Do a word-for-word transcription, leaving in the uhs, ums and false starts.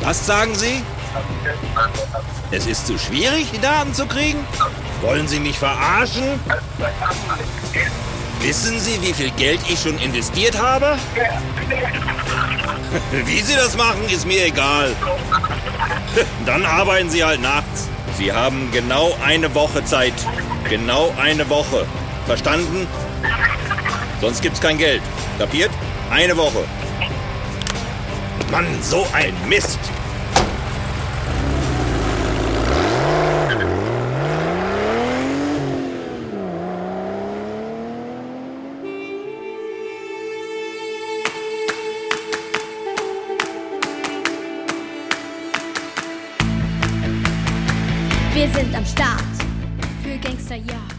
Was sagen Sie? Es ist zu schwierig, die Daten zu kriegen? Wollen Sie mich verarschen? Wissen Sie, wie viel Geld ich schon investiert habe? Wie Sie das machen, ist mir egal. Dann arbeiten Sie halt nachts. Sie haben genau eine Woche Zeit. Genau eine Woche. Verstanden? Sonst gibt's kein Geld. Kapiert? Eine Woche. Mann, so ein Mist! Wir sind am Start für Gangsterjagd.